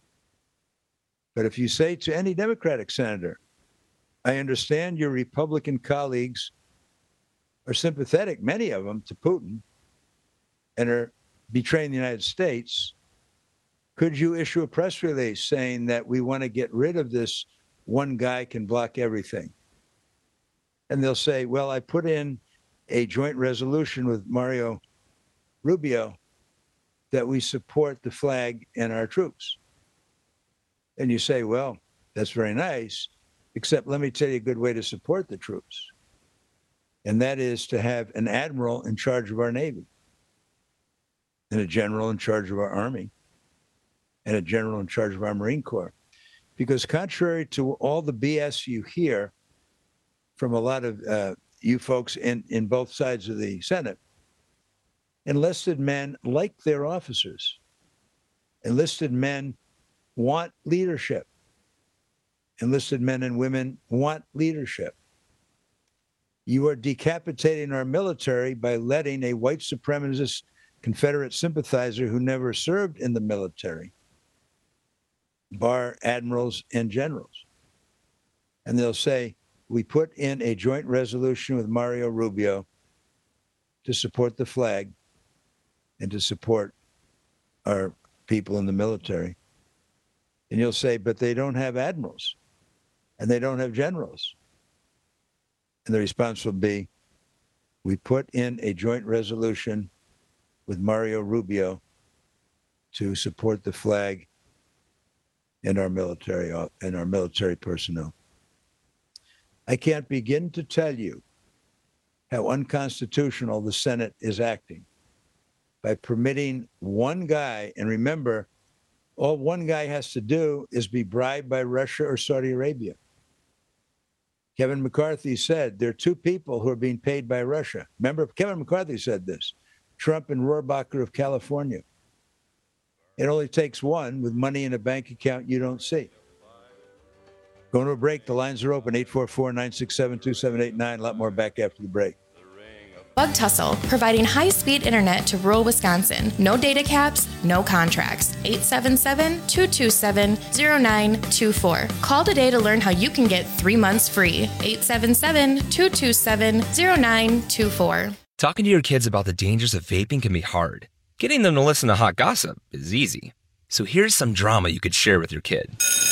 But if you say to any Democratic senator, I understand your Republican colleagues are sympathetic, many of them, to Putin and are betraying the United States, could you issue a press release saying that we want to get rid of this one guy can block everything? And they'll say, well, I put in a joint resolution with Mario Rubio that we support the flag and our troops. And you say, well, that's very nice, except let me tell you a good way to support the troops. And that is to have an admiral in charge of our Navy, and a general in charge of our Army, and a general in charge of our Marine Corps. Because contrary to all the BS you hear from a lot of you folks in both sides of the Senate, enlisted men like their officers. Enlisted men want leadership. Enlisted men and women want leadership. You are decapitating our military by letting a white supremacist Confederate sympathizer who never served in the military bar admirals and generals. And they'll say, we put in a joint resolution with Mario Rubio to support the flag and to support our people in the military. And you'll say, but they don't have admirals and they don't have generals. And the response will be, we put in a joint resolution with Mario Rubio to support the flag and our military personnel. I can't begin to tell you how unconstitutional the Senate is acting by permitting one guy, and remember, all one guy has to do is be bribed by Russia or Saudi Arabia. Kevin McCarthy said there are two people who are being paid by Russia. Remember, Kevin McCarthy said this, Trump and Rohrabacher of California. It only takes one with money in a bank account you don't see. Going to a break. The lines are open, 844-967-2789. A lot more back after the break. Bug Tussle, providing high-speed internet to rural Wisconsin. No data caps, no contracts. 877-227-0924. Call today to learn how you can get 3 months free. 877-227-0924. Talking to your kids about the dangers of vaping can be hard. Getting them to listen to hot gossip is easy. So here's some drama you could share with your kid.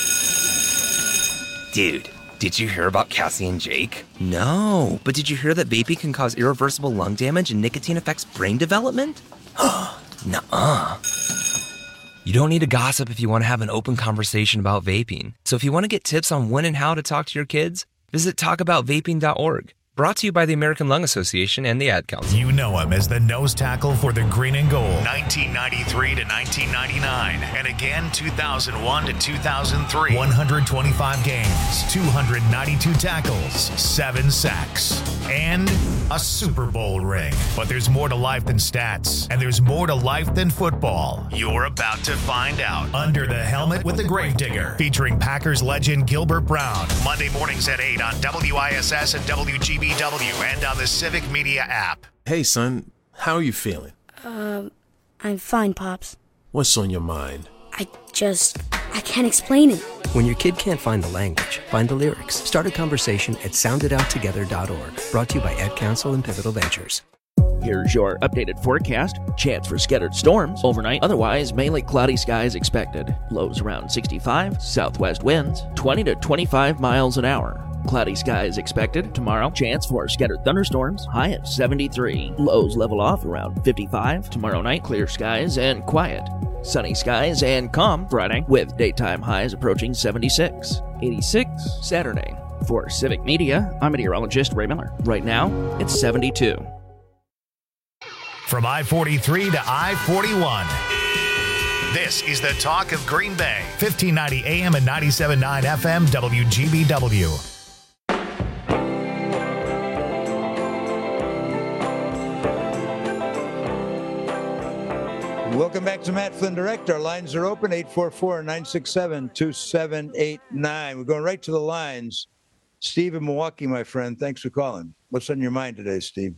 Dude, did you hear about Cassie and Jake? No, but did you hear that vaping can cause irreversible lung damage and nicotine affects brain development? Nuh-uh. You don't need to gossip if you want to have an open conversation about vaping. So if you want to get tips on when and how to talk to your kids, visit talkaboutvaping.org. Brought to you by the American Lung Association and the Ad Council. You know him as the nose tackle for the Green and Gold, 1993 to 1999, and again 2001 to 2003. 125 games, 292 tackles, 7 sacks, and a Super Bowl ring. But there's more to life than stats, and there's more to life than football. You're about to find out. Under the Helmet with the Gravedigger, featuring Packers legend Gilbert Brown. Monday mornings at 8 on WISS and WGBW and on the Civic Media app. Hey, son, how are you feeling? I'm fine, Pops. What's on your mind? I can't explain it. When your kid can't find the language, find the lyrics. Start a conversation at sounditouttogether.org. Brought to you by Ad Council and Pivotal Ventures. Here's your updated forecast. Chance for scattered storms overnight. Otherwise, mainly cloudy skies expected. Lows around 65. Southwest winds 20 to 25 miles an hour. Cloudy skies expected tomorrow. Chance for scattered thunderstorms. High at 73. Lows level off around 55. Tomorrow night, clear skies and quiet. Sunny skies and calm Friday with daytime highs approaching 76. 86 Saturday. For Civic Media, I'm meteorologist Ray Miller. Right now, it's 72. From I-43 to I-41. This is the talk of Green Bay. 1590 AM and 97.9 FM WGBW. Welcome back to Matt Flynn Direct. Our lines are open, 844-967-2789. We're going right to the lines. Steve in Milwaukee, my friend, thanks for calling. What's on your mind today, Steve?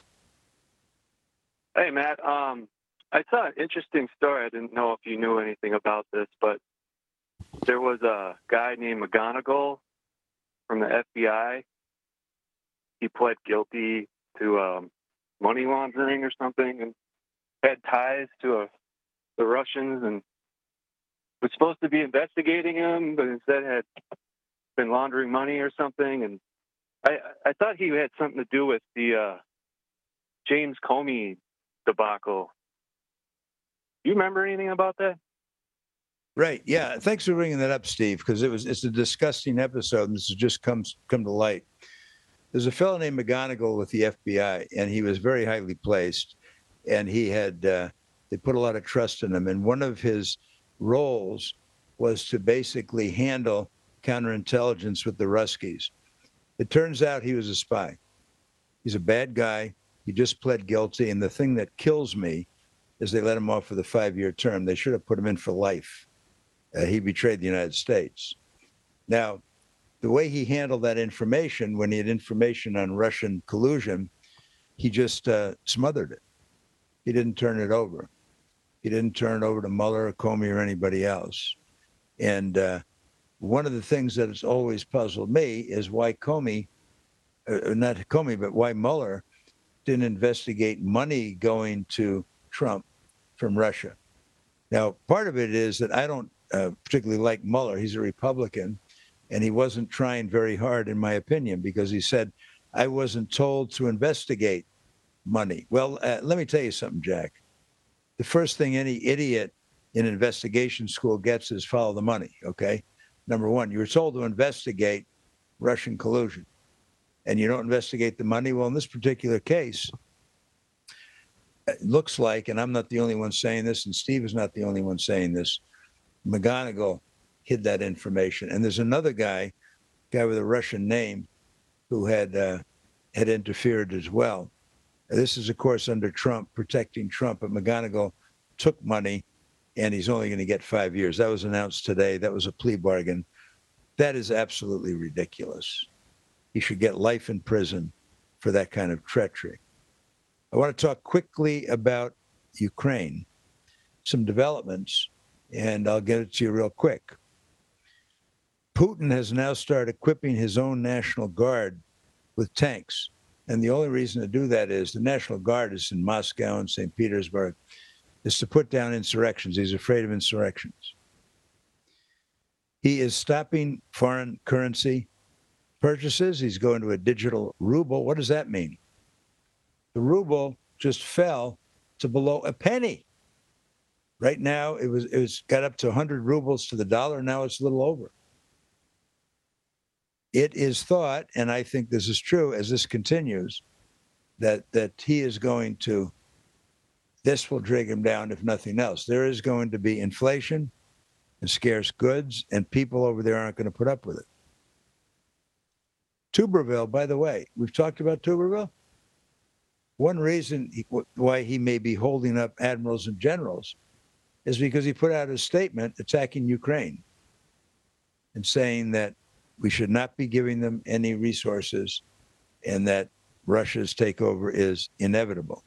Hey, Matt. I saw an interesting story. I didn't know if you knew anything about this, but there was a guy named McGonigal from the FBI. He pled guilty to money laundering or something and had ties to the Russians and was supposed to be investigating him, but instead had been laundering money or something. And I thought he had something to do with the James Comey debacle. Do you remember anything about that? Right. Yeah. Thanks for bringing that up, Steve, because it's a disgusting episode, and this has just come to light. There's a fellow named McGonigal with the FBI, and he was very highly placed, and he had they put a lot of trust in him. And one of his roles was to basically handle counterintelligence with the Ruskies. It turns out he was a spy. He's a bad guy. He just pled guilty. And the thing that kills me is they let him off with a 5-year term. They should have put him in for life. He betrayed the United States. Now, the way he handled that information, when he had information on Russian collusion, he just smothered it. He didn't turn it over. He didn't turn it over to Mueller or Comey or anybody else. And one of the things that has always puzzled me is why Comey, not Comey, but why Mueller didn't investigate money going to Trump from Russia. Now, part of it is that I don't particularly like Mueller. He's a Republican, and he wasn't trying very hard, in my opinion, because he said, I wasn't told to investigate money. Well, let me tell you something, Jack. The first thing any idiot in investigation school gets is follow the money, okay? Number one, you were told to investigate Russian collusion, and you don't investigate the money. Well, in this particular case, it looks like, and I'm not the only one saying this, and Steve is not the only one saying this, McGonigal hid that information. And there's another guy with a Russian name, who had interfered as well. This is, of course, under Trump, protecting Trump, but McGonigal took money, and he's only going to get 5 years. That was announced today. That was a plea bargain. That is absolutely ridiculous. He should get life in prison for that kind of treachery. I want to talk quickly about Ukraine, some developments, and I'll get it to you real quick. Putin has now started equipping his own National Guard with tanks. And the only reason to do that is the National Guard is in Moscow and St. Petersburg, is to put down insurrections. He's afraid of insurrections. He is stopping foreign currency purchases. He's going to a digital ruble. What does that mean? The ruble just fell to below a penny. Right now, it got up to 100 rubles to the dollar. Now it's a little over. It is thought, and I think this is true as this continues, that he is going to, this will drag him down if nothing else. There is going to be inflation and scarce goods, and people over there aren't going to put up with it. Tuberville, by the way, we've talked about Tuberville. One reason why he may be holding up admirals and generals is because he put out a statement attacking Ukraine and saying that we should not be giving them any resources and that Russia's takeover is inevitable.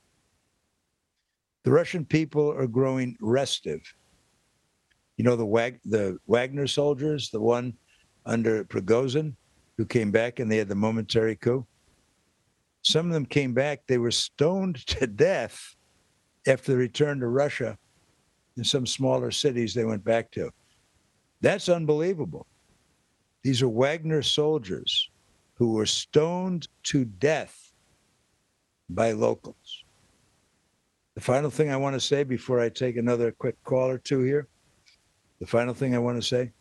The Russian people are growing restive. You know, the Wagner soldiers, the one under Prigozhin, who came back and they had the momentary coup? Some of them came back. They were stoned to death after the return to Russia in some smaller cities they went back to. That's unbelievable. These are Wagner soldiers who were stoned to death by locals. The final thing I want to say before I take another quick call or two here, the final thing I want to say,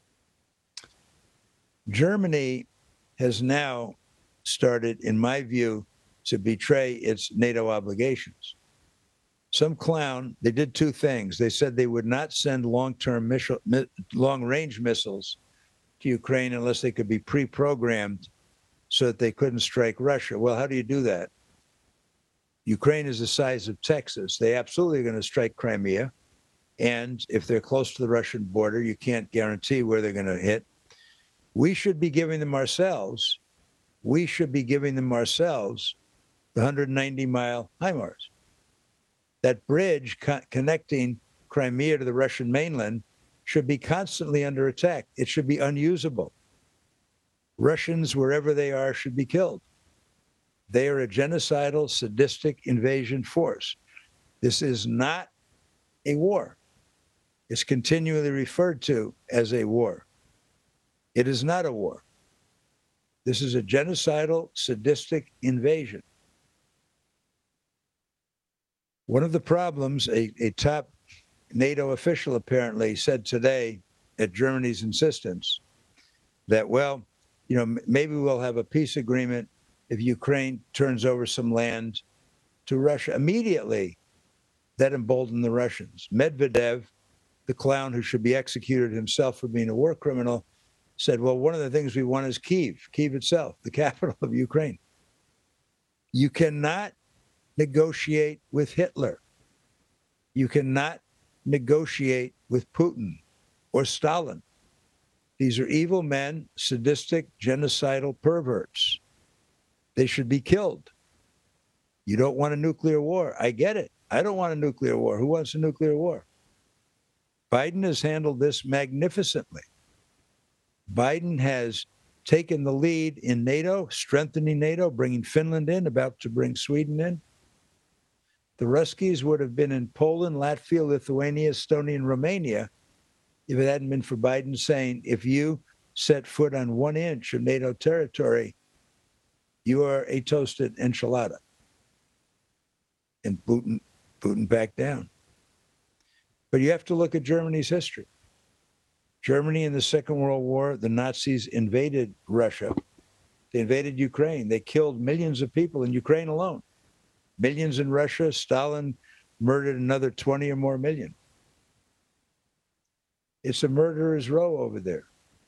Germany has now started, in my view, to betray its NATO obligations. Some clown, they did two things. They said they would not send long-range missiles to Ukraine unless they could be pre-programmed so that they couldn't strike Russia. Well, how do you do that? Ukraine is the size of Texas. They absolutely are going to strike Crimea. And if they're close to the Russian border, you can't guarantee where they're going to hit. We should be giving them ourselves the 190-mile HIMARS. That bridge connecting Crimea to the Russian mainland should be constantly under attack. It should be unusable. Russians, wherever they are, should be killed. They are a genocidal, sadistic invasion force. This is not a war. It's continually referred to as a war. It is not a war. This is a genocidal, sadistic invasion. One of the problems, a top NATO official apparently said today at Germany's insistence that, well, maybe we'll have a peace agreement if Ukraine turns over some land to Russia. Immediately, that emboldened the Russians. Medvedev, the clown who should be executed himself for being a war criminal, said, well, one of the things we want is Kyiv itself, the capital of Ukraine. You cannot negotiate with Hitler. You cannot negotiate with Putin or Stalin. These are evil men, sadistic, genocidal perverts. They should be killed. You don't want a nuclear war. I get it. I don't want a nuclear war. Who wants a nuclear war? Biden has handled this magnificently. Biden has taken the lead in NATO, strengthening NATO, bringing Finland in, about to bring Sweden in. The Ruskies would have been in Poland, Latvia, Lithuania, Estonia, and Romania if it hadn't been for Biden saying, if you set foot on 1 inch of NATO territory, you are a toasted enchilada. And Putin backed down. But you have to look at Germany's history. Germany in the Second World War, the Nazis invaded Russia. They invaded Ukraine. They killed millions of people in Ukraine alone. Millions in Russia. Stalin murdered another 20 or more million. It's a murderer's row over there.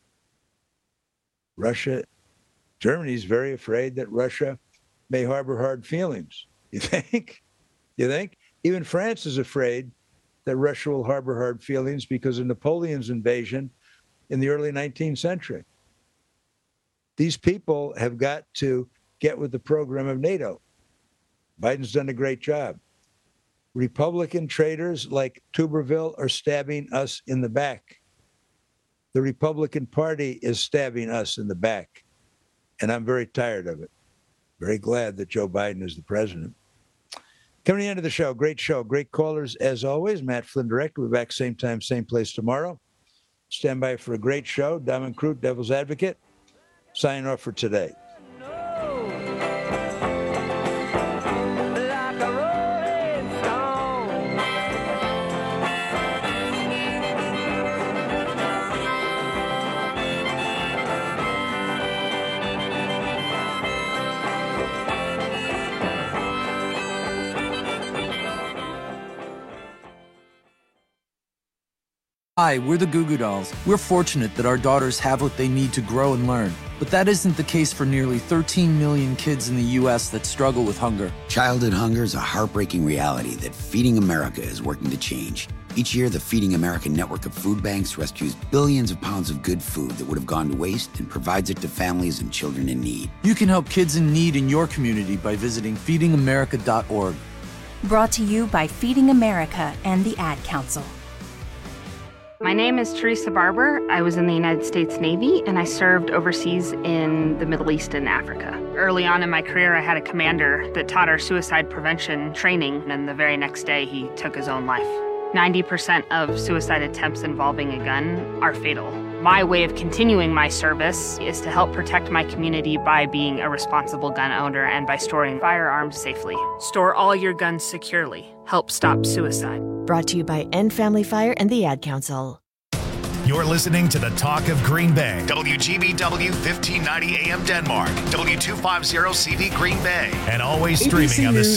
Germany's very afraid that Russia may harbor hard feelings. You think? Even France is afraid that Russia will harbor hard feelings because of Napoleon's invasion in the early 19th century. These people have got to get with the program of NATO. Biden's done a great job. Republican traitors like Tuberville are stabbing us in the back. The Republican Party is stabbing us in the back. And I'm very tired of it. Very glad that Joe Biden is the president. Coming to the end of the show, great callers as always. Matt Flynn Direct. We'll be back same time, same place tomorrow. Stand by for a great show. Diamond Crute, Devil's Advocate. Signing off for today. Hi, we're the Goo Goo Dolls. We're fortunate that our daughters have what they need to grow and learn. But that isn't the case for nearly 13 million kids in the U.S. that struggle with hunger. Childhood hunger is a heartbreaking reality that Feeding America is working to change. Each year, the Feeding America network of food banks rescues billions of pounds of good food that would have gone to waste and provides it to families and children in need. You can help kids in need in your community by visiting feedingamerica.org. Brought to you by Feeding America and the Ad Council. My name is Teresa Barber. I was in the United States Navy, and I served overseas in the Middle East and Africa. Early on in my career, I had a commander that taught our suicide prevention training, and the very next day, he took his own life. 90% of suicide attempts involving a gun are fatal. My way of continuing my service is to help protect my community by being a responsible gun owner and by storing firearms safely. Store all your guns securely. Help stop suicide. Brought to you by End Family Fire and the Ad Council. You're listening to the Talk of Green Bay. WGBW 1590 AM Denmark. W250 CV Green Bay. And always streaming on the